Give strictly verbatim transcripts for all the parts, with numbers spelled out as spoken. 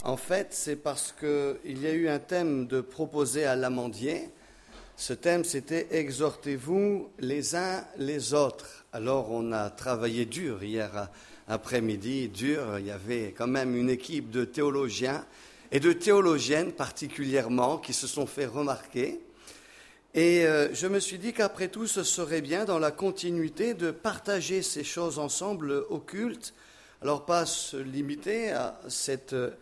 En fait, c'est parce qu'il y a eu un thème de proposer à l'Amandier. Ce thème, c'était « Exhortez-vous les uns les autres ». Alors, on a travaillé dur hier après-midi, dur. Il y avait quand même une équipe de théologiens et de théologiennes particulièrement qui se sont fait remarquer. Et euh, je me suis dit qu'après tout, ce serait bien, dans la continuité, de partager ces choses ensemble au culte. Alors, pas se limiter à cette euh,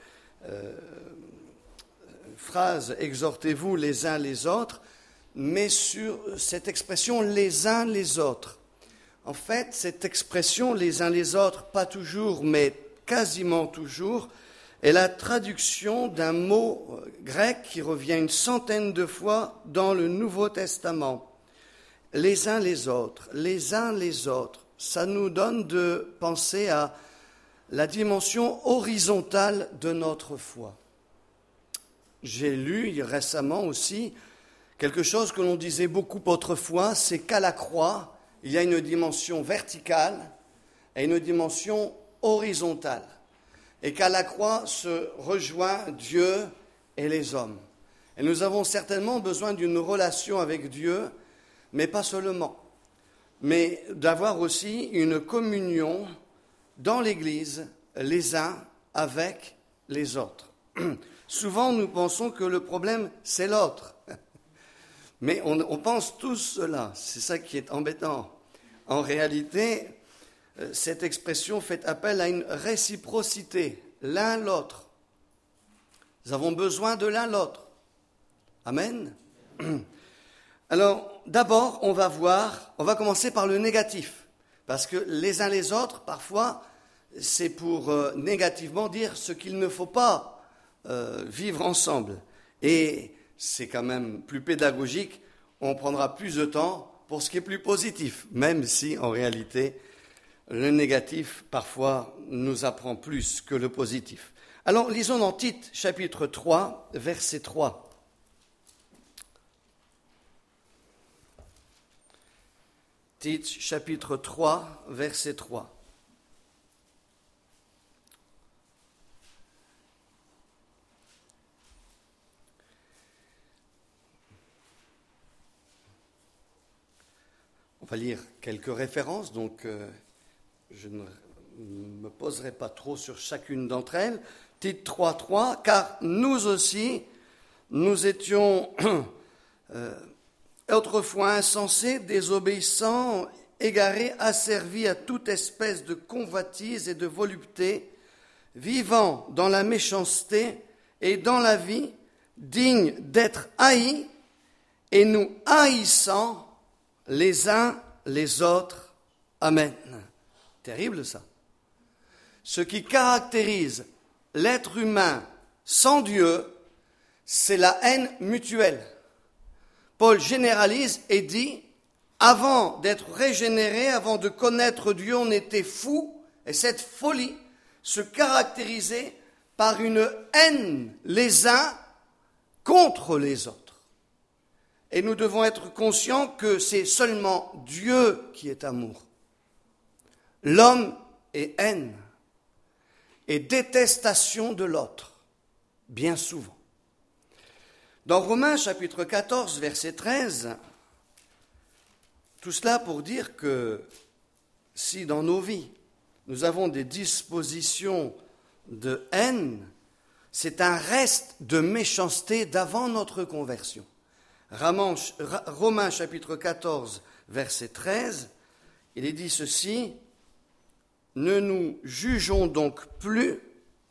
phrase « Exhortez-vous les uns les autres », mais sur cette expression « les uns les autres ». En fait, cette expression « les uns les autres », pas toujours, mais quasiment toujours, est la traduction d'un mot grec qui revient une centaine de fois dans le Nouveau Testament. Les uns les autres, les uns les autres, ça nous donne de penser à la dimension horizontale de notre foi. J'ai lu récemment aussi quelque chose que l'on disait beaucoup autrefois, c'est qu'à la croix, il y a une dimension verticale et une dimension horizontale. Et qu'à la croix se rejoint Dieu et les hommes. Et nous avons certainement besoin d'une relation avec Dieu, mais pas seulement, mais d'avoir aussi une communion dans l'Église, les uns avec les autres. Souvent, nous pensons que le problème, c'est l'autre. Mais on, on pense tous cela, c'est ça qui est embêtant. En réalité, cette expression fait appel à une réciprocité, l'un l'autre. Nous avons besoin de l'un l'autre. Amen. Alors, d'abord, on va voir, on va commencer par le négatif, parce que les uns les autres, parfois, c'est pour euh, négativement dire ce qu'il ne faut pas euh, vivre ensemble. Et c'est quand même plus pédagogique, on prendra plus de temps pour ce qui est plus positif, même si, en réalité, le négatif, parfois, nous apprend plus que le positif. Alors, lisons dans Tite, chapitre trois, verset trois. Tite, chapitre trois, verset trois. On va lire quelques références, donc euh, je ne me poserai pas trop sur chacune d'entre elles. Tite trois, trois, car nous aussi, nous étions euh, autrefois insensés, désobéissants, égarés, asservis à toute espèce de convoitise et de volupté, vivant dans la méchanceté et dans la vie, dignes d'être haïs, et nous haïssant les uns les autres. Amen. Terrible ça. Ce qui caractérise l'être humain sans Dieu, c'est la haine mutuelle. Paul généralise et dit, avant d'être régénéré, avant de connaître Dieu, on était fous, et cette folie se caractérisait par une haine les uns contre les autres. Et nous devons être conscients que c'est seulement Dieu qui est amour. L'homme est haine et détestation de l'autre, bien souvent. Dans Romains chapitre quatorze, verset treize, tout cela pour dire que si dans nos vies, nous avons des dispositions de haine, c'est un reste de méchanceté d'avant notre conversion. Romains chapitre quatorze, verset treize, il est dit ceci, « Ne nous jugeons donc plus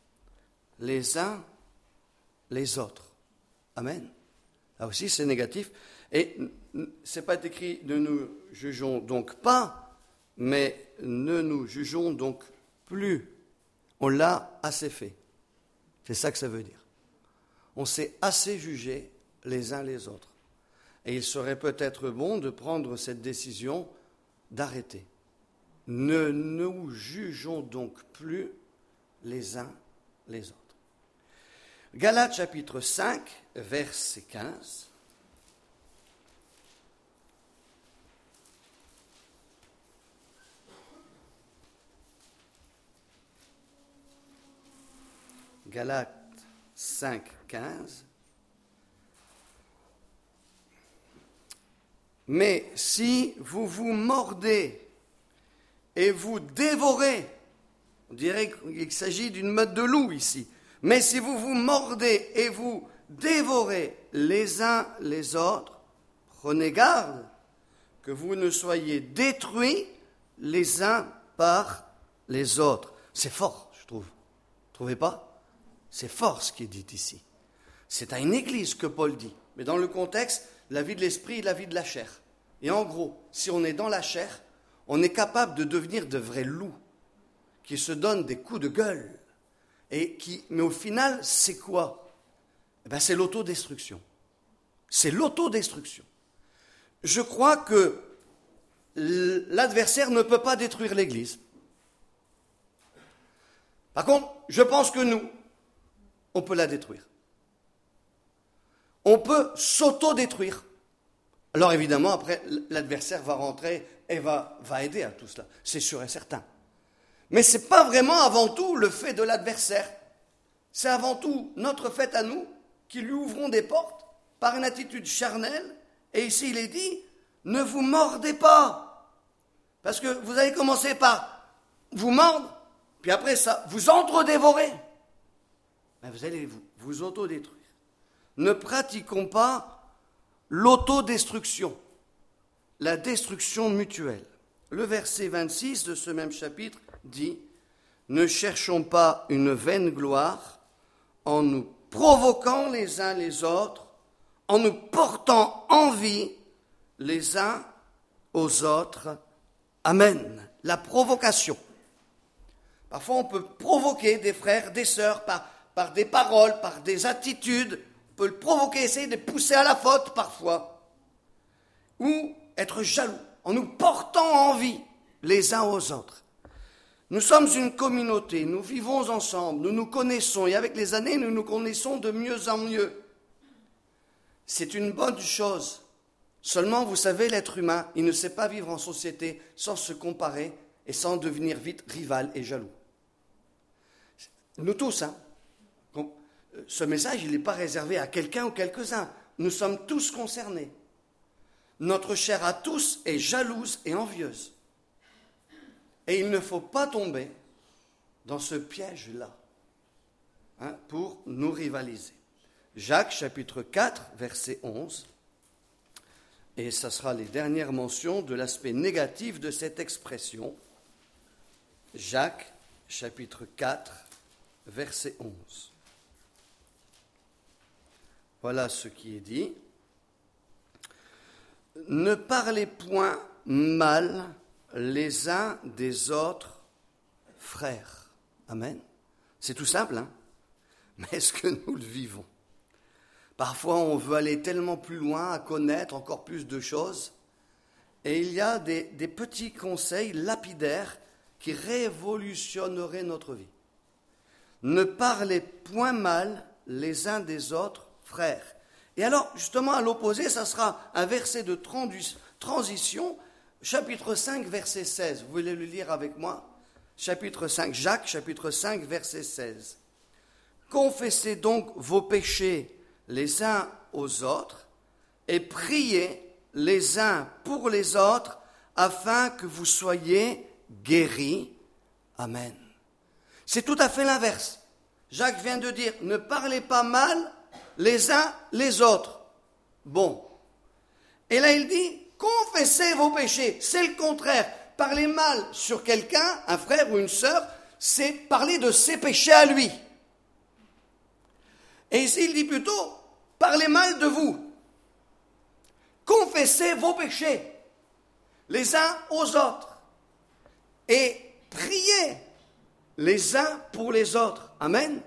les uns les autres. » Amen. Là aussi, c'est négatif. Et ce n'est pas écrit « Ne nous jugeons donc pas », mais « Ne nous jugeons donc plus ». On l'a assez fait. C'est ça que ça veut dire. On s'est assez jugé les uns les autres. Et il serait peut-être bon de prendre cette décision d'arrêter. Ne nous jugeons donc plus les uns les autres. Galates chapitre cinq, verset quinze. Galates cinq, quinze. Mais si vous vous mordez et vous dévorez, on dirait qu'il s'agit d'une meute de loups ici, mais si vous vous mordez et vous dévorez les uns les autres, prenez garde que vous ne soyez détruits les uns par les autres. C'est fort, je trouve. Vous ne trouvez pas ? C'est fort ce qui est dit ici. C'est à une église que Paul dit, mais dans le contexte, la vie de l'esprit et la vie de la chair. Et en gros, si on est dans la chair, on est capable de devenir de vrais loups qui se donnent des coups de gueule. Et qui, mais au final, c'est quoi ? Eh bien, c'est l'autodestruction. C'est l'autodestruction. Je crois que l'adversaire ne peut pas détruire l'Église. Par contre, je pense que nous, on peut la détruire. On peut s'auto-détruire. Alors évidemment, après, l'adversaire va rentrer et va, va aider à tout cela. C'est sûr et certain. Mais ce n'est pas vraiment avant tout le fait de l'adversaire. C'est avant tout notre fait à nous qui lui ouvrons des portes par une attitude charnelle. Et ici, il est dit, ne vous mordez pas. Parce que vous allez commencer par vous mordre, puis après ça, vous entre-dévorer. Ben vous allez vous, vous auto-détruire. Ne pratiquons pas l'autodestruction, la destruction mutuelle. Le verset vingt-six de ce même chapitre dit « Ne cherchons pas une vaine gloire en nous provoquant les uns les autres, en nous portant envie les uns aux autres. » Amen. La provocation. Parfois, on peut provoquer des frères, des sœurs par, par des paroles, par des attitudes. On peut le provoquer, essayer de pousser à la faute parfois. Ou être jaloux, en nous portant envie les uns aux autres. Nous sommes une communauté, nous vivons ensemble, nous nous connaissons, et avec les années, nous nous connaissons de mieux en mieux. C'est une bonne chose. Seulement, vous savez, l'être humain, il ne sait pas vivre en société sans se comparer et sans devenir vite rival et jaloux. Nous tous, hein. Ce message, il n'est pas réservé à quelqu'un ou quelques-uns. Nous sommes tous concernés. Notre chair à tous est jalouse et envieuse. Et il ne faut pas tomber dans ce piège-là, hein, pour nous rivaliser. Jacques, chapitre quatre, verset onze. Et ce sera les dernières mentions de l'aspect négatif de cette expression. Jacques, chapitre quatre, verset onze. Voilà ce qui est dit. Ne parlez point mal les uns des autres frères. Amen. C'est tout simple, hein? Mais est-ce que nous le vivons? Parfois, on veut aller tellement plus loin, à connaître encore plus de choses. Et il y a des, des petits conseils lapidaires qui révolutionneraient notre vie. Ne parlez point mal les uns des autres frères. Et alors, justement, à l'opposé, ça sera un verset de transition, chapitre cinq, verset seize. Vous voulez le lire avec moi? Chapitre cinq, Jacques, chapitre cinq, verset seize. Confessez donc vos péchés les uns aux autres et priez les uns pour les autres afin que vous soyez guéris. Amen. C'est tout à fait l'inverse. Jacques vient de dire, ne parlez pas mal les uns les autres. Bon. Et là, il dit, confessez vos péchés. C'est le contraire. Parler mal sur quelqu'un, un frère ou une sœur, c'est parler de ses péchés à lui. Et ici, il dit plutôt, parlez mal de vous. Confessez vos péchés les uns aux autres. Et priez les uns pour les autres. Amen.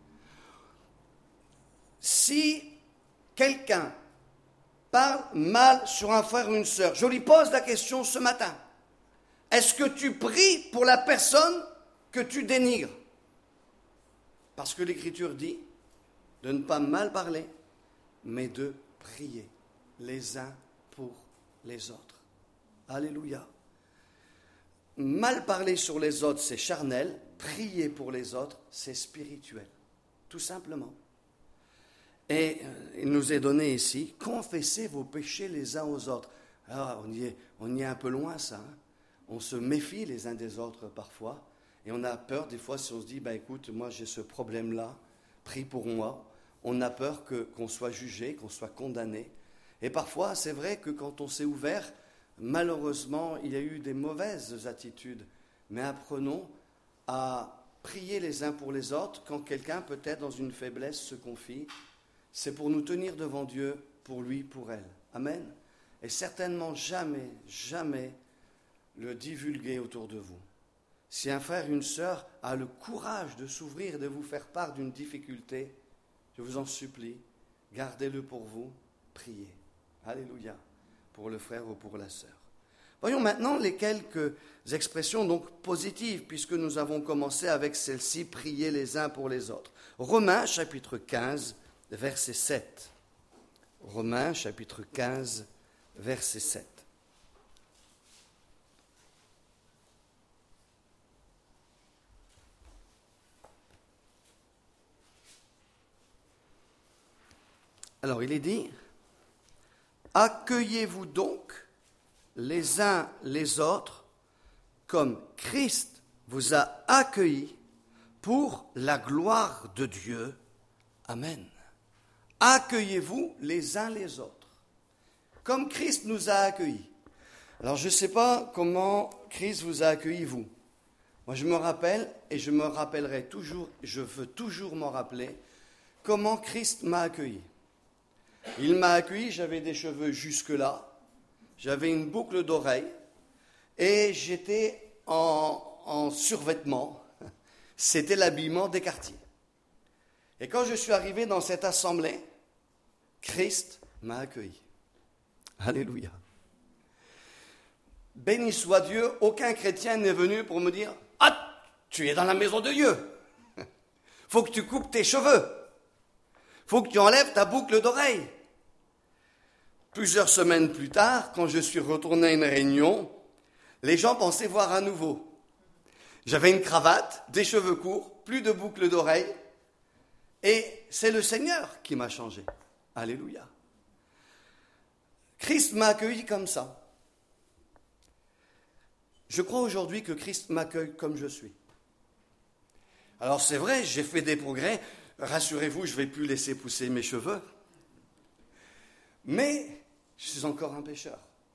Si quelqu'un parle mal sur un frère ou une sœur, je lui pose la question ce matin. Est-ce que tu pries pour la personne que tu dénigres? Parce que l'Écriture dit de ne pas mal parler, mais de prier les uns pour les autres. Alléluia. Mal parler sur les autres, c'est charnel. Prier pour les autres, c'est spirituel. Tout simplement. Et il nous est donné ici, confessez vos péchés les uns aux autres. Alors, on y est, on y est un peu loin, ça. Hein. On se méfie les uns des autres parfois. Et on a peur, des fois, si on se dit, ben, écoute, moi j'ai ce problème-là, prie pour moi. On a peur que, qu'on soit jugé, qu'on soit condamné. Et parfois, c'est vrai que quand on s'est ouvert, malheureusement, il y a eu des mauvaises attitudes. Mais apprenons à prier les uns pour les autres quand quelqu'un, peut-être dans une faiblesse, se confie. C'est pour nous tenir devant Dieu, pour lui, pour elle. Amen. Et certainement jamais, jamais le divulguer autour de vous. Si un frère, une sœur a le courage de s'ouvrir et de vous faire part d'une difficulté, je vous en supplie, gardez-le pour vous, priez. Alléluia, pour le frère ou pour la sœur. Voyons maintenant les quelques expressions donc positives, puisque nous avons commencé avec celle-ci, prier les uns pour les autres. Romains chapitre quinze, verset sept. Romains chapitre quinze, verset sept. Alors il est dit, accueillez-vous donc les uns les autres comme Christ vous a accueillis pour la gloire de Dieu. Amen. Accueillez-vous les uns les autres comme Christ nous a accueillis. Alors je ne sais pas comment Christ vous a accueillis, vous. Moi je me rappelle, et je me rappellerai toujours, je veux toujours m'en rappeler, comment Christ m'a accueilli. Il m'a accueilli, j'avais des cheveux jusque-là, j'avais une boucle d'oreille et j'étais en, en survêtement. C'était l'habillement des quartiers. Et quand je suis arrivé dans cette assemblée, Christ m'a accueilli. Alléluia. Béni soit Dieu, aucun chrétien n'est venu pour me dire « Ah, tu es dans la maison de Dieu. Faut que tu coupes tes cheveux. Faut que tu enlèves ta boucle d'oreille. » Plusieurs semaines plus tard, quand je suis retourné à une réunion, les gens pensaient voir à nouveau. J'avais une cravate, des cheveux courts, plus de boucles d'oreilles, et c'est le Seigneur qui m'a changé. Alléluia. Christ m'a accueilli comme ça. Je crois aujourd'hui que Christ m'accueille comme je suis. Alors c'est vrai, j'ai fait des progrès. Rassurez-vous, je ne vais plus laisser pousser mes cheveux. Mais je suis encore un pécheur.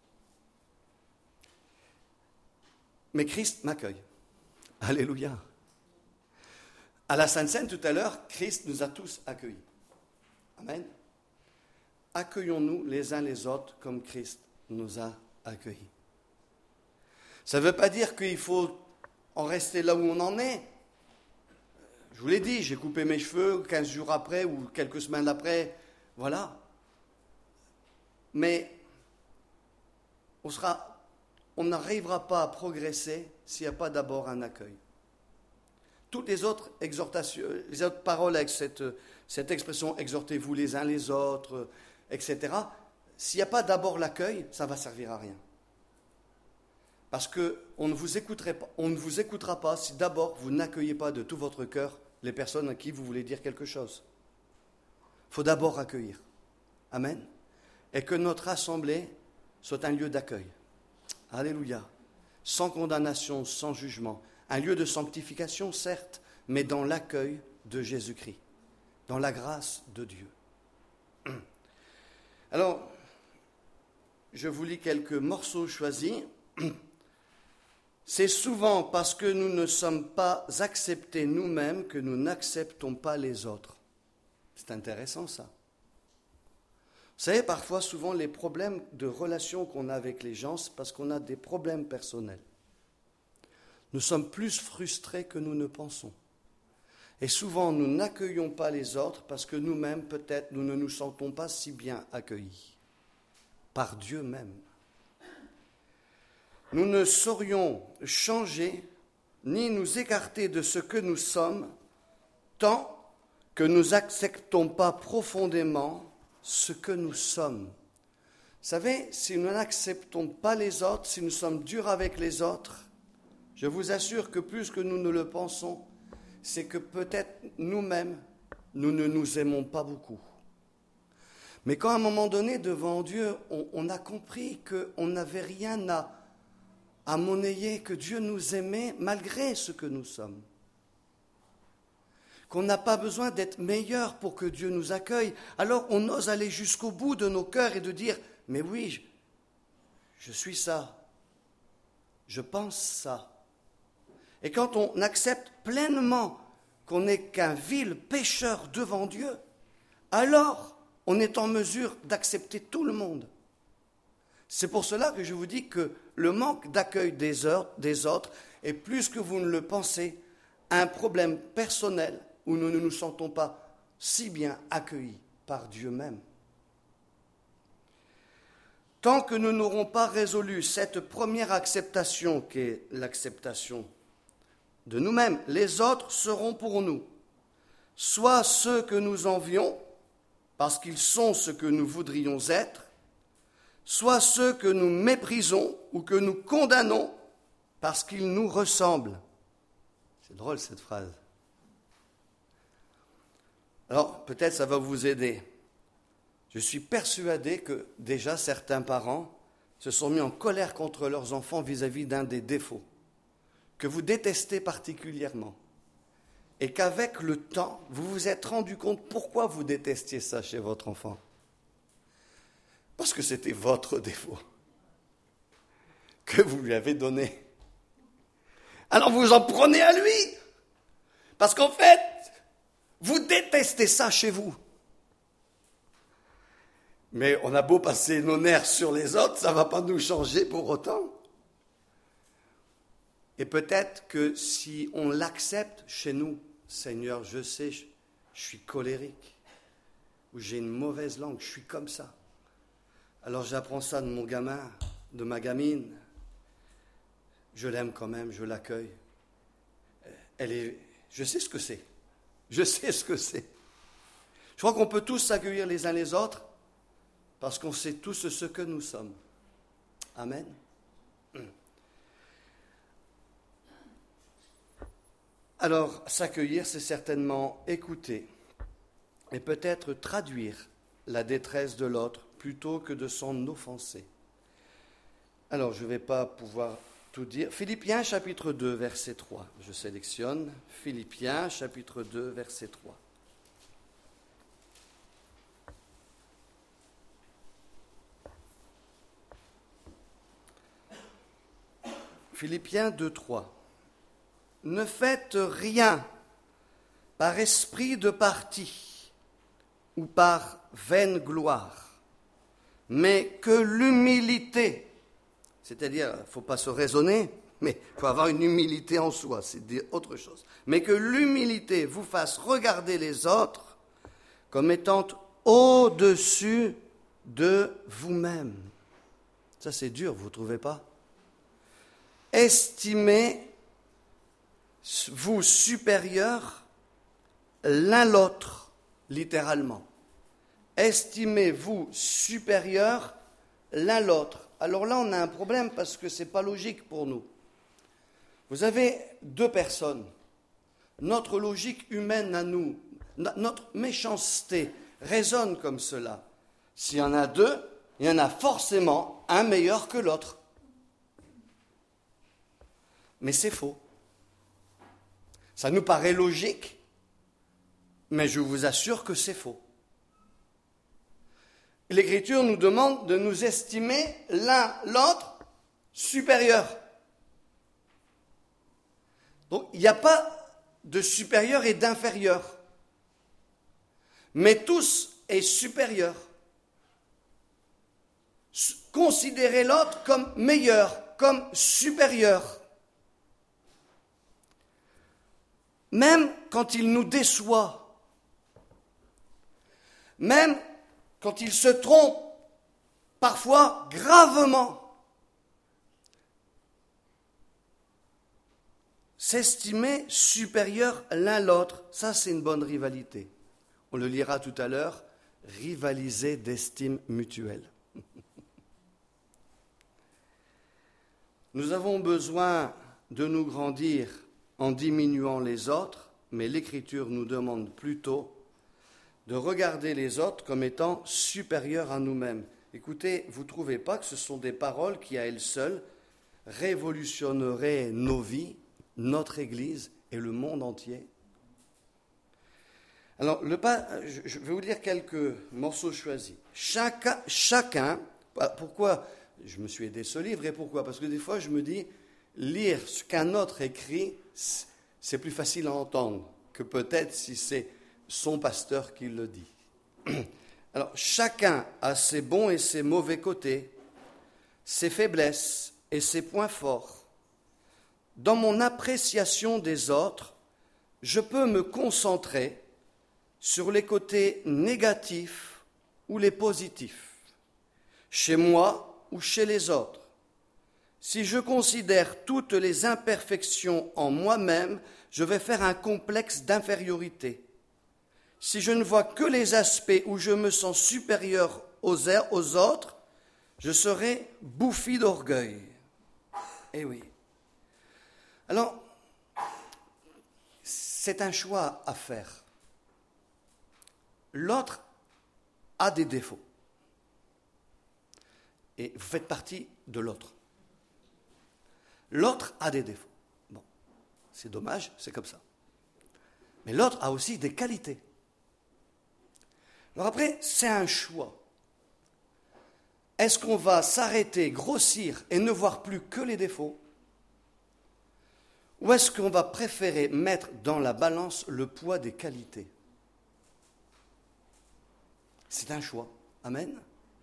Mais Christ m'accueille. Alléluia. À la Sainte Seine, tout à l'heure, Christ nous a tous accueillis. Amen. Accueillons-nous les uns les autres comme Christ nous a accueillis. Ça ne veut pas dire qu'il faut en rester là où on en est. Je vous l'ai dit, j'ai coupé mes cheveux quinze jours après ou quelques semaines après. Voilà. Mais on sera, on n'arrivera pas à progresser s'il n'y a pas d'abord un accueil. Toutes les autres exhortations, les autres paroles avec cette, cette expression « exhortez-vous les uns les autres », et cetera, s'il n'y a pas d'abord l'accueil, ça ne va servir à rien. Parce qu'on ne vous écouterait pas, on ne vous écoutera pas si d'abord vous n'accueillez pas de tout votre cœur les personnes à qui vous voulez dire quelque chose. Il faut d'abord accueillir. Amen. Et que notre assemblée soit un lieu d'accueil. Alléluia. Sans condamnation, sans jugement. Un lieu de sanctification, certes, mais dans l'accueil de Jésus-Christ, dans la grâce de Dieu. Alors, je vous lis quelques morceaux choisis. C'est souvent parce que nous ne sommes pas acceptés nous-mêmes que nous n'acceptons pas les autres. C'est intéressant ça. Vous savez, parfois, souvent, les problèmes de relations qu'on a avec les gens, c'est parce qu'on a des problèmes personnels. Nous sommes plus frustrés que nous ne pensons. Et souvent, nous n'accueillons pas les autres parce que nous-mêmes, peut-être, nous ne nous sentons pas si bien accueillis par Dieu même. Nous ne saurions changer ni nous écarter de ce que nous sommes tant que nous n'acceptons pas profondément ce que nous sommes. Vous savez, si nous n'acceptons pas les autres, si nous sommes durs avec les autres, je vous assure que plus que nous ne le pensons, c'est que peut-être nous-mêmes, nous ne nous aimons pas beaucoup. Mais quand à un moment donné, devant Dieu, on, on a compris qu'on n'avait rien à, à monnayer, que Dieu nous aimait malgré ce que nous sommes, qu'on n'a pas besoin d'être meilleur pour que Dieu nous accueille, alors on ose aller jusqu'au bout de nos cœurs et de dire « Mais oui, je, je suis ça, je pense ça ». Et quand on accepte pleinement qu'on n'est qu'un vil pécheur devant Dieu, alors on est en mesure d'accepter tout le monde. C'est pour cela que je vous dis que le manque d'accueil des autres est plus que vous ne le pensez un problème personnel où nous ne nous sentons pas si bien accueillis par Dieu même. Tant que nous n'aurons pas résolu cette première acceptation qu'est l'acceptation de nous-mêmes, les autres seront pour nous soit ceux que nous envions, parce qu'ils sont ce que nous voudrions être, soit ceux que nous méprisons ou que nous condamnons parce qu'ils nous ressemblent. C'est drôle cette phrase. Alors, peut-être ça va vous aider. Je suis persuadé que déjà certains parents se sont mis en colère contre leurs enfants vis-à-vis d'un des défauts que vous détestez particulièrement. Et qu'avec le temps, vous vous êtes rendu compte pourquoi vous détestiez ça chez votre enfant. Parce que c'était votre défaut que vous lui avez donné. Alors vous en prenez à lui. Parce qu'en fait, vous détestez ça chez vous. Mais on a beau passer nos nerfs sur les autres, ça ne va pas nous changer pour autant. Et peut-être que si on l'accepte chez nous, Seigneur, je sais, je, je suis colérique, ou j'ai une mauvaise langue, je suis comme ça. Alors j'apprends ça de mon gamin, de ma gamine. Je l'aime quand même, je l'accueille. Elle est, je sais ce que c'est. Je sais ce que c'est. Je crois qu'on peut tous s'accueillir les uns les autres parce qu'on sait tous ce que nous sommes. Amen. Alors, s'accueillir, c'est certainement écouter et peut-être traduire la détresse de l'autre plutôt que de s'en offenser. Alors, je ne vais pas pouvoir tout dire. Philippiens chapitre deux, verset trois. Je sélectionne Philippiens chapitre deux, verset trois. Philippiens deux, trois. Ne faites rien par esprit de parti ou par vaine gloire, mais que l'humilité, c'est-à-dire, il ne faut pas se raisonner, mais il faut avoir une humilité en soi, c'est dire autre chose, mais que l'humilité vous fasse regarder les autres comme étant au-dessus de vous-même. Ça c'est dur, vous ne trouvez pas ? Estimez vous supérieurs l'un l'autre, littéralement. Estimez-vous supérieurs l'un l'autre. Alors là, on a un problème parce que ce n'est pas logique pour nous. Vous avez deux personnes. Notre logique humaine à nous, notre méchanceté résonne comme cela. S'il y en a deux, il y en a forcément un meilleur que l'autre. Mais c'est faux. Ça nous paraît logique, mais je vous assure que c'est faux. L'Écriture nous demande de nous estimer l'un l'autre supérieurs. Donc, il n'y a pas de supérieur et d'inférieur, mais tous est supérieur. Considérez l'autre comme meilleur, comme supérieur. Même quand il nous déçoit, même quand il se trompe, parfois gravement, s'estimer supérieur l'un l'autre, ça c'est une bonne rivalité. On le lira tout à l'heure, rivaliser d'estime mutuelle. Nous avons besoin de nous grandir en diminuant les autres, mais l'Écriture nous demande plutôt de regarder les autres comme étant supérieurs à nous-mêmes. Écoutez, vous ne trouvez pas que ce sont des paroles qui, à elles seules, révolutionneraient nos vies, notre Église et le monde entier? Alors, le pas, je vais vous lire quelques morceaux choisis. Chacun, chacun, pourquoi je me suis aidé ce livre et pourquoi? Parce que des fois, je me dis, lire ce qu'un autre écrit, c'est plus facile à entendre que peut-être si c'est son pasteur qui le dit. Alors, chacun a ses bons et ses mauvais côtés, ses faiblesses et ses points forts. Dans mon appréciation des autres, je peux me concentrer sur les côtés négatifs ou les positifs, chez moi ou chez les autres. Si je considère toutes les imperfections en moi-même, je vais faire un complexe d'infériorité. Si je ne vois que les aspects où je me sens supérieur aux, aux autres, je serai bouffi d'orgueil. Eh oui. Alors, c'est un choix à faire. L'autre a des défauts. Et vous faites partie de l'autre. L'autre a des défauts. Bon, c'est dommage, c'est comme ça. Mais l'autre a aussi des qualités. Alors après, c'est un choix. Est-ce qu'on va s'arrêter, grossir et ne voir plus que les défauts? Ou est-ce qu'on va préférer mettre dans la balance le poids des qualités? C'est un choix. Amen.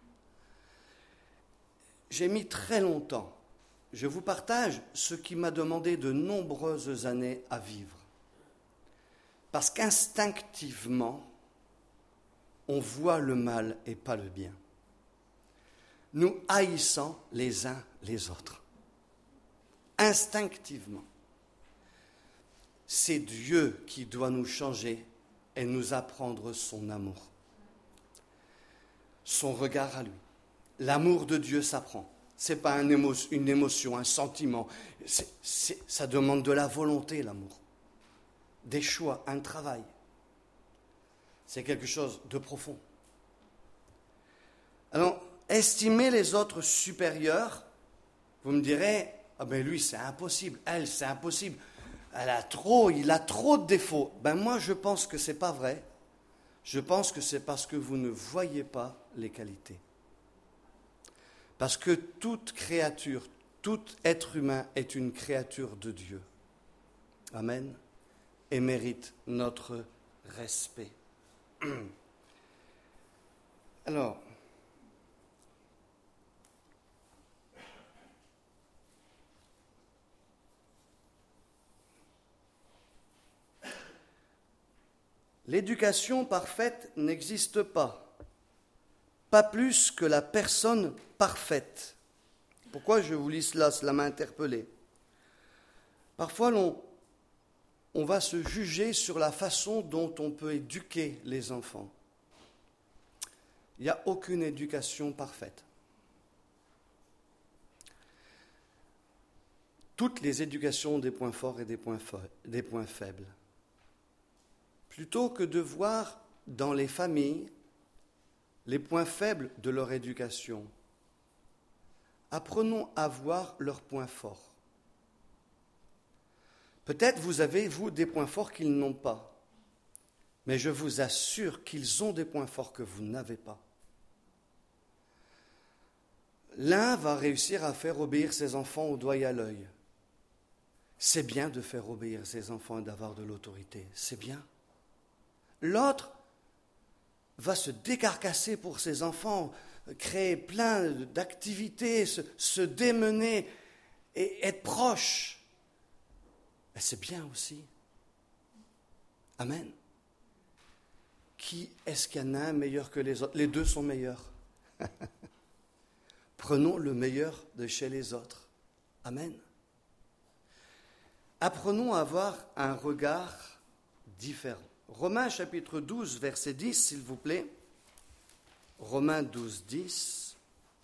J'ai mis très longtemps. Je vous partage ce qui m'a demandé de nombreuses années à vivre. Parce qu'instinctivement, on voit le mal et pas le bien. Nous haïssons les uns les autres. Instinctivement. C'est Dieu qui doit nous changer et nous apprendre son amour. Son regard à lui. L'amour de Dieu s'apprend. Ce n'est pas un émo, une émotion, un sentiment. C'est, c'est, ça demande de la volonté, l'amour. Des choix, un travail. C'est quelque chose de profond. Alors, estimer les autres supérieurs, vous me direz, ah ben lui c'est impossible, elle c'est impossible, elle a trop, il a trop de défauts. Ben moi je pense que ce n'est pas vrai. Je pense que c'est parce que vous ne voyez pas les qualités. Parce que toute créature, tout être humain est une créature de Dieu. Amen. Et mérite notre respect. Alors, l'éducation parfaite n'existe pas, pas plus que la personne parfaite. Pourquoi je vous lis cela? Cela m'a interpellé. Parfois, l'on, on va se juger sur la façon dont on peut éduquer les enfants. Il n'y a aucune éducation parfaite. Toutes les éducations ont des points forts et des points, fa- des points faibles. Plutôt que de voir dans les familles les points faibles de leur éducation, apprenons à voir leurs points forts. Peut-être vous avez, vous, des points forts qu'ils n'ont pas, mais je vous assure qu'ils ont des points forts que vous n'avez pas. L'un va réussir à faire obéir ses enfants au doigt et à l'œil. C'est bien de faire obéir ses enfants et d'avoir de l'autorité, c'est bien. L'autre va se décarcasser pour ses enfants, créer plein d'activités, se, se démener et être proche. Et c'est bien aussi. Amen. Qui est-ce qu'il y en a un meilleur que les autres? Les deux sont meilleurs. Prenons le meilleur de chez les autres. Amen. Apprenons à avoir un regard différent. Romains chapitre douze, verset dix, s'il vous plaît. Romains douze, dix.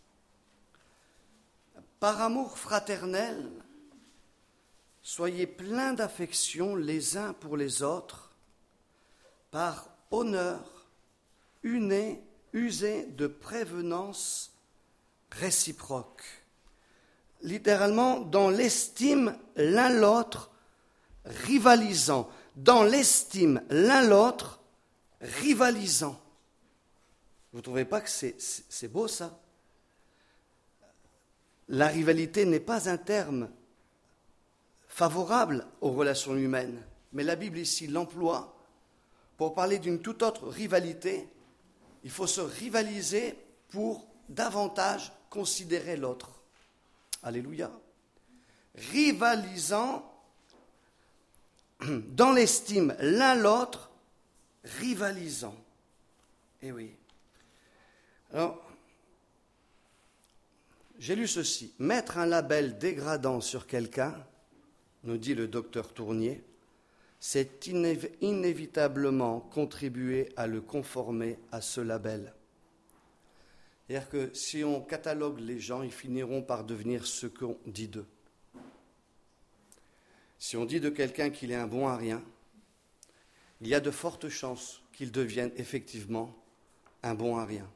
Par amour fraternel, soyez pleins d'affection les uns pour les autres, par honneur uné, usez de prévenance réciproque. Littéralement, dans l'estime l'un l'autre, rivalisant. Dans l'estime l'un l'autre, rivalisant. Vous ne trouvez pas que c'est, c'est, c'est beau ça? La rivalité n'est pas un terme favorable aux relations humaines, mais la Bible ici l'emploie pour parler d'une toute autre rivalité. Il faut se rivaliser pour davantage considérer l'autre. Alléluia. Rivalisant dans l'estime l'un l'autre, rivalisant. Eh oui. Alors, j'ai lu ceci. Mettre un label dégradant sur quelqu'un, nous dit le docteur Tournier, c'est inév- inévitablement contribuer à le conformer à ce label. C'est-à-dire que si on catalogue les gens, ils finiront par devenir ce qu'on dit d'eux. Si on dit de quelqu'un qu'il est un bon à rien, il y a de fortes chances qu'il devienne effectivement un bon à rien.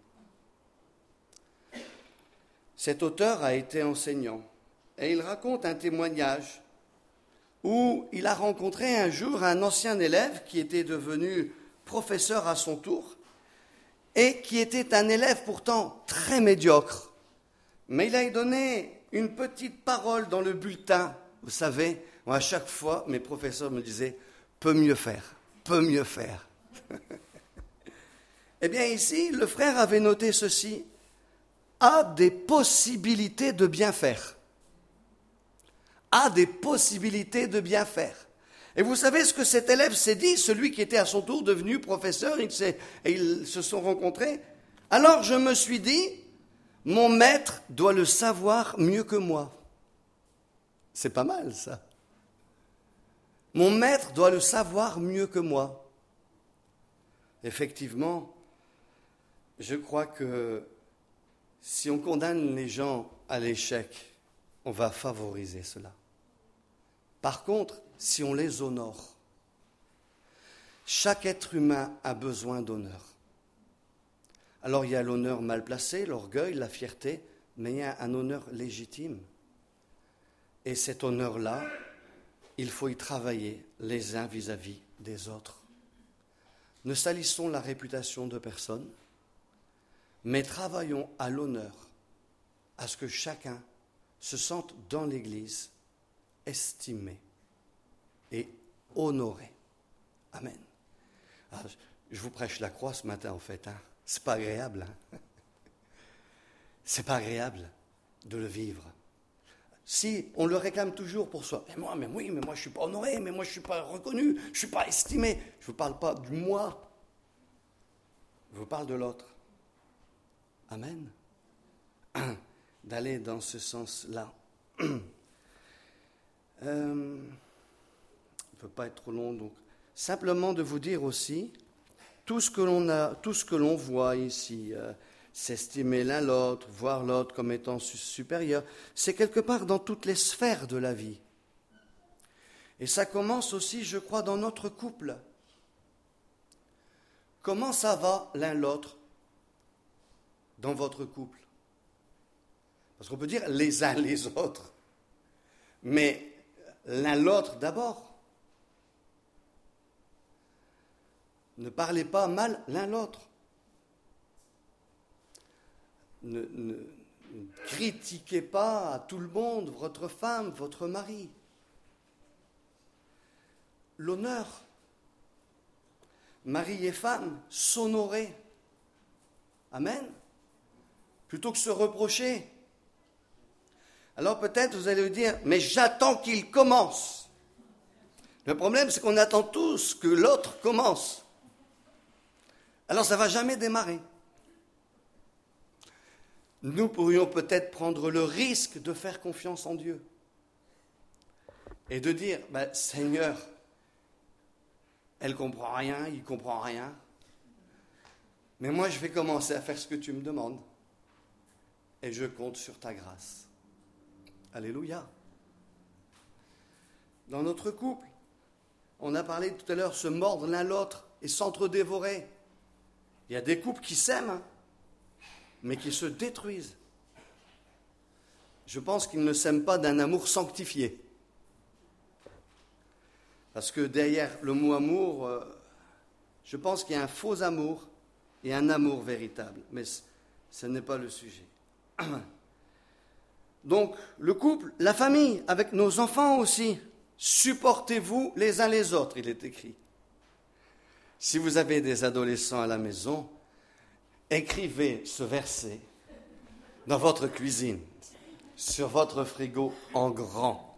Cet auteur a été enseignant et il raconte un témoignage où il a rencontré un jour un ancien élève qui était devenu professeur à son tour et qui était un élève pourtant très médiocre. Mais il a donné une petite parole dans le bulletin. Vous savez, moi, à chaque fois, mes professeurs me disaient « peut mieux faire, peut mieux faire ». Eh bien ici, le frère avait noté ceci, a des possibilités de bien faire. A des possibilités de bien faire. Et vous savez ce que cet élève s'est dit, celui qui était à son tour devenu professeur, il s'est, et ils se sont rencontrés. Alors je me suis dit, mon maître doit le savoir mieux que moi. C'est pas mal ça. Mon maître doit le savoir mieux que moi. Effectivement, je crois que si on condamne les gens à l'échec, on va favoriser cela. Par contre, si on les honore, chaque être humain a besoin d'honneur. Alors il y a l'honneur mal placé, l'orgueil, la fierté, mais il y a un honneur légitime. Et cet honneur-là, il faut y travailler les uns vis-à-vis des autres. Ne salissons la réputation de personne, mais travaillons à l'honneur, à ce que chacun se sente dans l'Église estimé et honoré. Amen. Alors, je vous prêche la croix ce matin, en fait. Hein. C'est pas agréable. Hein. C'est pas agréable de le vivre. Si on le réclame toujours pour soi, mais moi, mais oui, mais moi je suis pas honoré, mais moi je suis pas reconnu, je suis pas estimé. Je vous parle pas du moi. Je vous parle de l'autre. Amen. D'aller dans ce sens-là. Euh, il ne peut pas être trop long, donc simplement de vous dire aussi tout ce que l'on a, tout ce que l'on voit ici, euh, s'estimer l'un l'autre, voir l'autre comme étant supérieur, c'est quelque part dans toutes les sphères de la vie. Et ça commence aussi, je crois, dans notre couple. Comment ça va l'un l'autre dans votre couple? Parce qu'on peut dire les uns les autres, mais l'un l'autre d'abord. Ne parlez pas mal l'un l'autre. Ne, ne, ne critiquez pas à tout le monde votre femme, votre mari. L'honneur. Mari et femme, s'honorer. Amen. Plutôt que se reprocher. Alors peut-être vous allez vous dire, mais j'attends qu'il commence. Le problème, c'est qu'on attend tous que l'autre commence. Alors ça ne va jamais démarrer. Nous pourrions peut-être prendre le risque de faire confiance en Dieu et de dire, ben, Seigneur, elle ne comprend rien, il ne comprend rien, mais moi je vais commencer à faire ce que tu me demandes et je compte sur ta grâce. Alléluia. Dans notre couple, on a parlé tout à l'heure, se mordre l'un l'autre et s'entre-dévorer. Il Il y a des couples qui s'aiment, hein, mais qui se détruisent. Je pense qu'ils ne s'aiment pas d'un amour sanctifié. Parce que derrière le mot amour, euh, je pense qu'il y a un faux amour et un amour véritable. Mais ce n'est pas le sujet. Donc, le couple, la famille, avec nos enfants aussi, supportez-vous les uns les autres, il est écrit. Si vous avez des adolescents à la maison, écrivez ce verset dans votre cuisine, sur votre frigo en grand.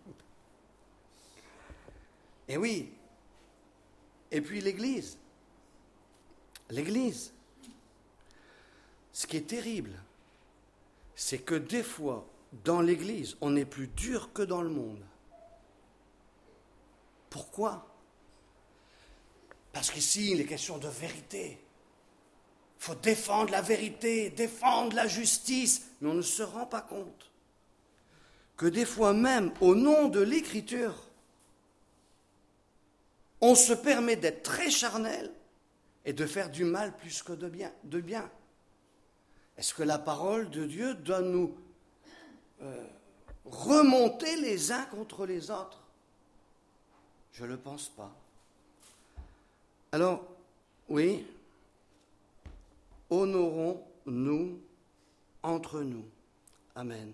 Et oui, et puis l'Église. L'Église. Ce qui est terrible, c'est que des fois, dans l'Église, on est plus dur que dans le monde. Pourquoi ? Parce qu'ici, il est question de vérité. Il faut défendre la vérité, défendre la justice. Mais on ne se rend pas compte que des fois même, au nom de l'Écriture, on se permet d'être très charnel et de faire du mal plus que de bien. De bien. Est-ce que la parole de Dieu doit nous euh, remonter les uns contre les autres ? Je ne le pense pas. Alors, oui, honorons-nous entre nous. Amen.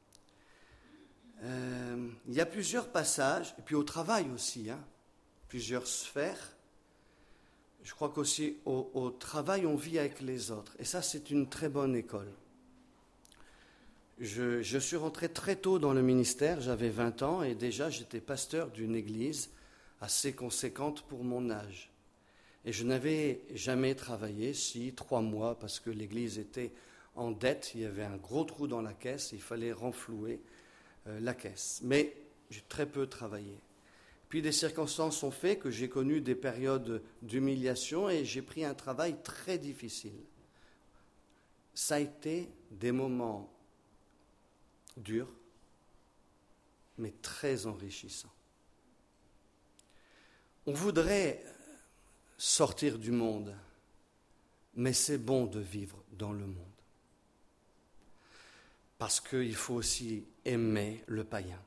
Euh, il y a plusieurs passages, et puis au travail aussi, hein, plusieurs sphères. Je crois qu'aussi au, au travail, on vit avec les autres. Et ça, c'est une très bonne école. Je, je suis rentré très tôt dans le ministère, j'avais vingt ans, et déjà j'étais pasteur d'une église assez conséquente pour mon âge. Et je n'avais jamais travaillé, si, trois mois, parce que l'église était en dette, il y avait un gros trou dans la caisse, il fallait renflouer euh, la caisse. Mais j'ai très peu travaillé. Puis des circonstances ont fait que j'ai connu des périodes d'humiliation et j'ai pris un travail très difficile. Ça a été des moments durs, mais très enrichissants. On voudrait sortir du monde, mais c'est bon de vivre dans le monde. Parce qu'il faut aussi aimer le païen.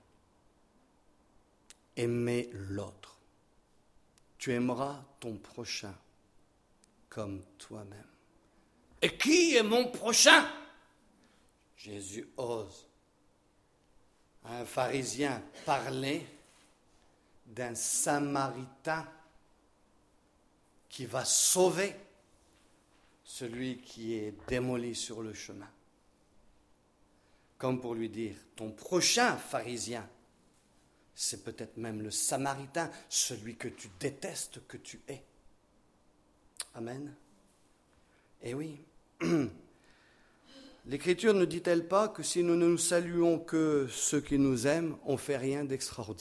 Aimer l'autre. Tu aimeras ton prochain comme toi-même. Et qui est mon prochain ? Jésus ose à un pharisien parler d'un Samaritain qui va sauver celui qui est démoli sur le chemin. Comme pour lui dire, ton prochain pharisien, c'est peut-être même le Samaritain, celui que tu détestes, que tu es. Amen. Eh oui. L'Écriture ne dit-elle pas que si nous ne nous saluons que ceux qui nous aiment, on ne fait rien d'extraordinaire ?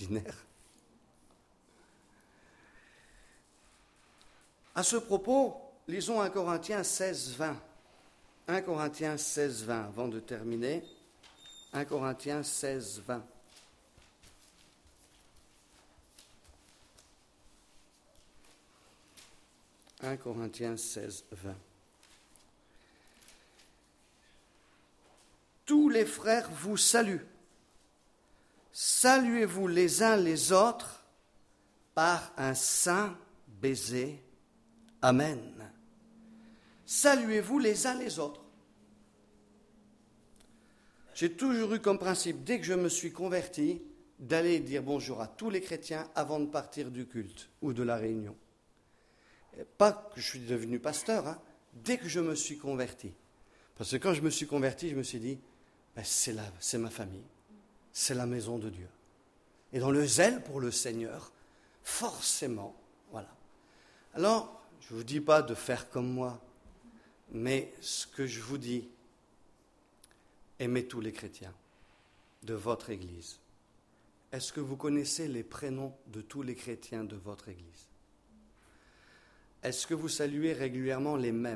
À ce propos, lisons un Corinthiens seize, vingt. un Corinthiens seize, vingt, avant de terminer. un Corinthiens seize, vingt. un Corinthiens seize, vingt. Tous les frères vous saluent. Saluez-vous les uns les autres par un saint baiser. Amen. Saluez-vous les uns les autres. J'ai toujours eu comme principe, dès que je me suis converti, d'aller dire bonjour à tous les chrétiens avant de partir du culte ou de la réunion. Pas que je suis devenu pasteur, hein, dès que je me suis converti. Parce que quand je me suis converti, je me suis dit, ben c'est, la, c'est ma famille, c'est la maison de Dieu. Et dans le zèle pour le Seigneur, forcément, voilà. Alors, je ne vous dis pas de faire comme moi, mais ce que je vous dis, aimez tous les chrétiens de votre Église. Est-ce que vous connaissez les prénoms de tous les chrétiens de votre Église ? Est-ce que vous saluez régulièrement les mêmes ?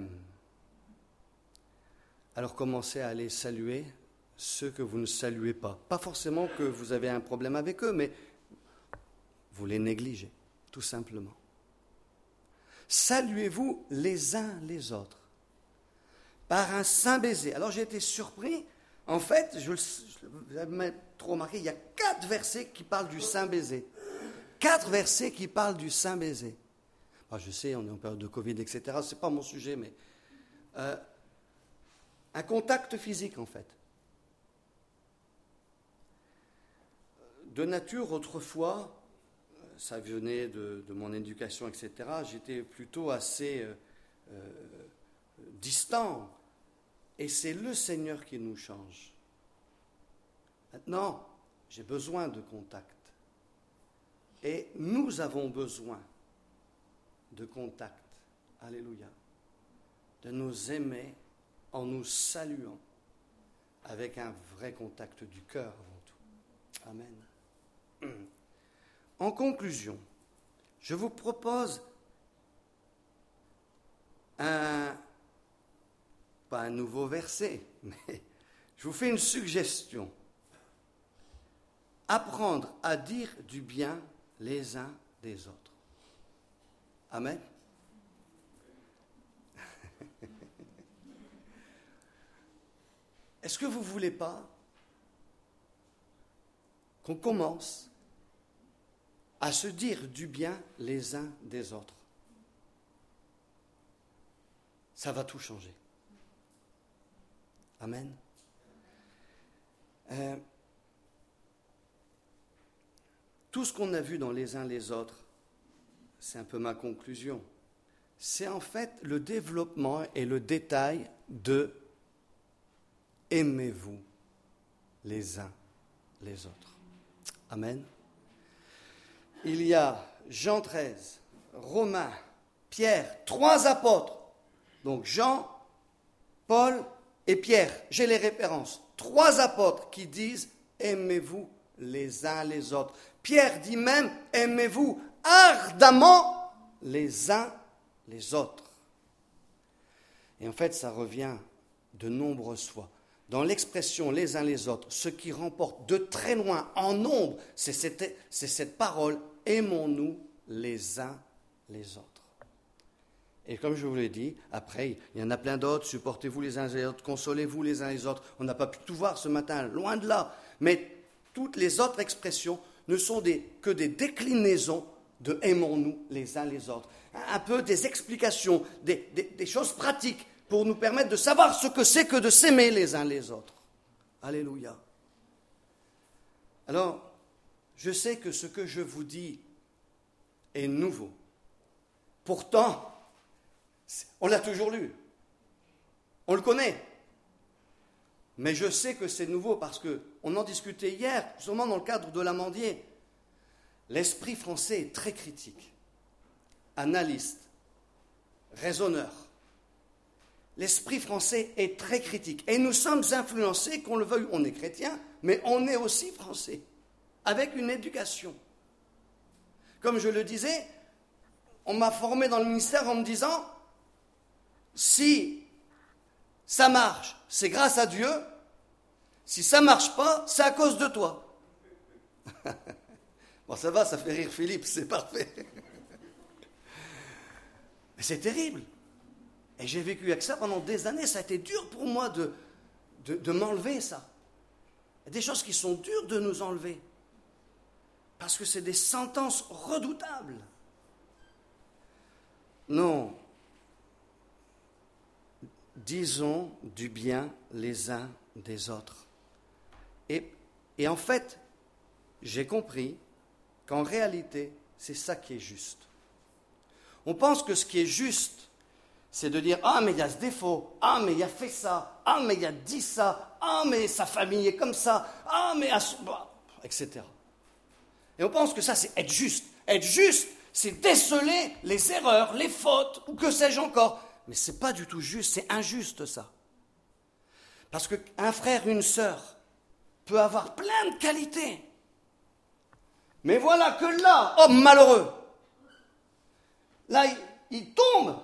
Alors commencez à aller saluer ceux que vous ne saluez pas. Pas forcément que vous avez un problème avec eux, mais vous les négligez, tout simplement. Saluez-vous les uns les autres par un saint baiser. Alors j'ai été surpris. En fait, je vous avez trop remarqué, il y a quatre versets qui parlent du saint baiser. Quatre versets qui parlent du saint baiser. Enfin, je sais, on est en période de Covid, et cetera. Ce n'est pas mon sujet, mais euh, un contact physique, en fait. De nature, autrefois, ça venait de, de mon éducation, et cetera, j'étais plutôt assez euh, euh, distant. Et c'est le Seigneur qui nous change. Maintenant, j'ai besoin de contact. Et nous avons besoin de contact. Alléluia. De nous aimer en nous saluant avec un vrai contact du cœur avant tout. Amen. En conclusion, je vous propose un, pas un nouveau verset, mais je vous fais une suggestion. Apprendre à dire du bien les uns des autres. Amen. Est-ce que vous ne voulez pas qu'on commence à se dire du bien les uns des autres? Ça va tout changer. Amen. Euh, tout ce qu'on a vu dans les uns les autres, c'est un peu ma conclusion, c'est en fait le développement et le détail de aimez-vous les uns les autres. Amen. Il y a Jean treize, Romains, Pierre, trois apôtres. Donc Jean, Paul et Pierre, j'ai les références. Trois apôtres qui disent aimez-vous les uns les autres. Pierre dit même aimez-vous ardemment les uns les autres. Et en fait, ça revient de nombreuses fois. Dans l'expression les uns les autres, ce qui remporte de très loin en nombre, c'est cette, c'est cette parole aimons-nous les uns les autres. Et comme je vous l'ai dit, après, il y en a plein d'autres, supportez-vous les uns les autres, consolez-vous les uns les autres. On n'a pas pu tout voir ce matin, loin de là. Mais toutes les autres expressions ne sont des, que des déclinaisons de aimons-nous les uns les autres. Un peu des explications, des, des, des choses pratiques pour nous permettre de savoir ce que c'est que de s'aimer les uns les autres. Alléluia. Alors, je sais que ce que je vous dis est nouveau. Pourtant, on l'a toujours lu. On le connaît. Mais je sais que c'est nouveau parce qu'on en discutait hier, sûrement dans le cadre de l'Amandier. L'esprit français est très critique, analyste, raisonneur. L'esprit français est très critique. Et nous sommes influencés, qu'on le veuille, on est chrétien, mais on est aussi français, avec une éducation. Comme je le disais, on m'a formé dans le ministère en me disant, si ça marche, c'est grâce à Dieu. Si ça ne marche pas, c'est à cause de toi. Bon, ça va, ça fait rire Philippe, c'est parfait. Mais c'est terrible. Et j'ai vécu avec ça pendant des années. Ça a été dur pour moi de, de, de m'enlever ça. Il y a des choses qui sont dures de nous enlever. Parce que c'est des sentences redoutables. Non. Disons du bien les uns des autres. Et, et en fait, j'ai compris qu'en réalité, c'est ça qui est juste. On pense que ce qui est juste, c'est de dire « Ah, mais il y a ce défaut. Ah, mais il a fait ça. Ah, mais il a dit ça. Ah, mais sa famille est comme ça. Ah, mais... » et cetera. Et on pense que ça, c'est être juste. Être juste, c'est déceler les erreurs, les fautes, ou que sais-je encore. Mais ce n'est pas du tout juste, c'est injuste ça. Parce qu'un frère, une sœur peut avoir plein de qualités. Mais voilà que là, homme malheureux, là, il, il tombe.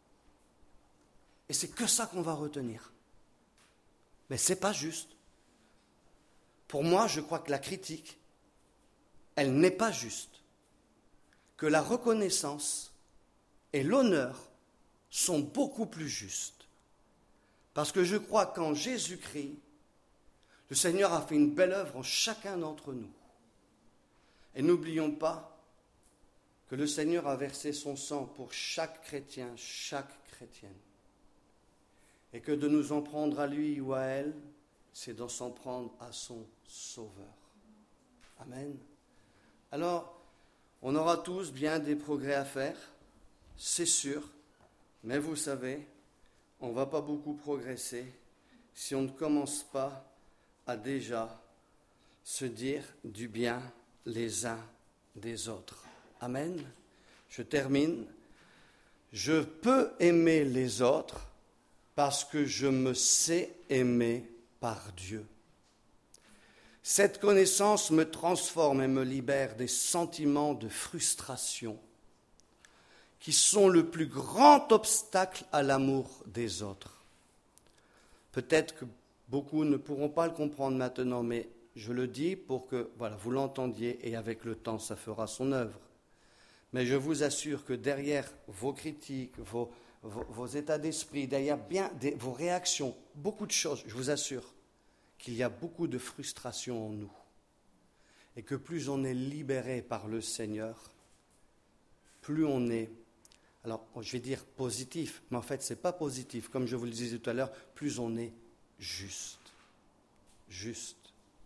Et c'est que ça qu'on va retenir. Mais ce n'est pas juste. Pour moi, je crois que la critique, elle n'est pas juste. Que la reconnaissance et l'honneur sont beaucoup plus justes. Parce que je crois qu'en Jésus-Christ, le Seigneur a fait une belle œuvre en chacun d'entre nous. Et n'oublions pas que le Seigneur a versé son sang pour chaque chrétien, chaque chrétienne. Et que de nous en prendre à lui ou à elle, c'est d'en s'en prendre à son Sauveur. Amen. Alors, on aura tous bien des progrès à faire, c'est sûr, mais vous savez, on ne va pas beaucoup progresser si on ne commence pas à déjà se dire du bien les uns des autres. Amen. Je termine. Je peux aimer les autres parce que je me sais aimer par Dieu. Cette connaissance me transforme et me libère des sentiments de frustration qui sont le plus grand obstacle à l'amour des autres. Peut-être que beaucoup ne pourront pas le comprendre maintenant, mais je le dis pour que voilà, vous l'entendiez et avec le temps, ça fera son œuvre. Mais je vous assure que derrière vos critiques, vos, vos, vos états d'esprit, derrière bien des, vos réactions, beaucoup de choses, je vous assure qu'il y a beaucoup de frustration en nous. Et que plus on est libéré par le Seigneur, plus on est, alors je vais dire positif, mais en fait ce n'est pas positif, comme je vous le disais tout à l'heure, plus on est juste. Juste.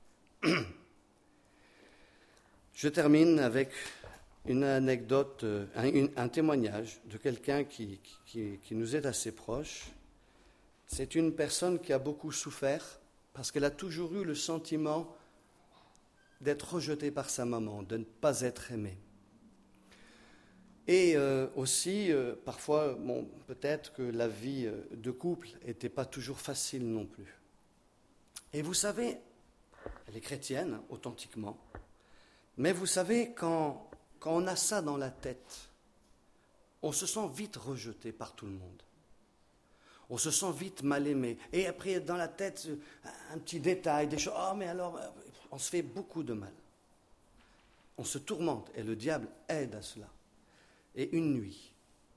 Je termine avec une anecdote, un, une, un témoignage de quelqu'un qui, qui, qui nous est assez proche. C'est une personne qui a beaucoup souffert parce qu'elle a toujours eu le sentiment d'être rejetée par sa maman, de ne pas être aimée. Et euh, aussi, euh, parfois, bon, peut-être que la vie de couple n'était pas toujours facile non plus. Et vous savez, elle est chrétienne, authentiquement, mais vous savez, quand, quand on a ça dans la tête, on se sent vite rejeté par tout le monde. On se sent vite mal aimé. Et après, dans la tête, un petit détail, des choses, oh mais alors, on se fait beaucoup de mal. On se tourmente, et le diable aide à cela. Et une nuit,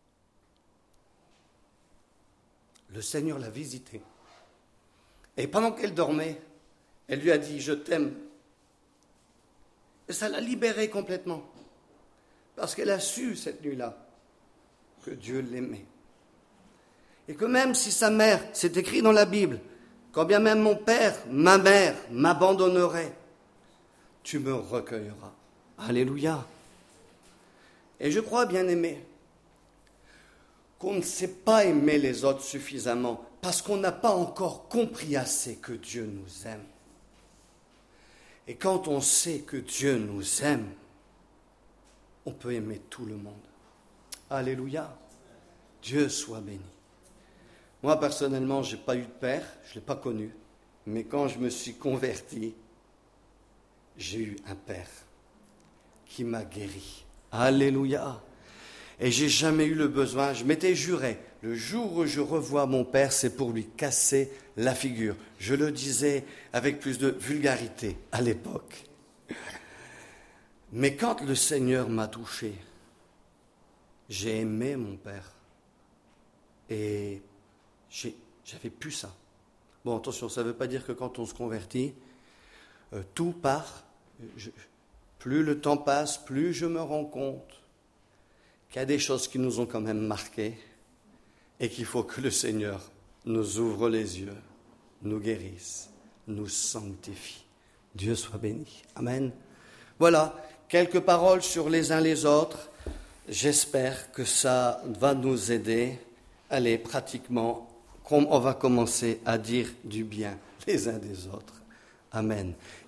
le Seigneur l'a visitée. Et pendant qu'elle dormait, elle lui a dit « Je t'aime ». Et ça l'a libérée complètement. Parce qu'elle a su cette nuit-là que Dieu l'aimait. Et que même si sa mère, c'est écrit dans la Bible, quand bien même mon père, ma mère m'abandonnerait, tu me recueilleras. Alléluia. Et je crois, bien-aimés, qu'on ne sait pas aimer les autres suffisamment parce qu'on n'a pas encore compris assez que Dieu nous aime. Et quand on sait que Dieu nous aime, on peut aimer tout le monde. Alléluia. Dieu soit béni. Moi, personnellement, je n'ai pas eu de père, je ne l'ai pas connu. Mais quand je me suis converti, j'ai eu un père qui m'a guéri. Alléluia. Et j'ai jamais eu le besoin, je m'étais juré, le jour où je revois mon père, c'est pour lui casser la figure. Je le disais avec plus de vulgarité à l'époque. Mais quand le Seigneur m'a touché, j'ai aimé mon père. Et j'ai, j'avais plus ça. Bon, attention, ça ne veut pas dire que quand on se convertit, euh, tout part. Je, plus le temps passe, plus je me rends compte qu'il y a des choses qui nous ont quand même marquées et qu'il faut que le Seigneur nous ouvre les yeux, nous guérisse, nous sanctifie. Dieu soit béni. Amen. Voilà, quelques paroles sur les uns les autres. J'espère que ça va nous aider. Allez, pratiquement, on va commencer à dire du bien les uns des autres. Amen.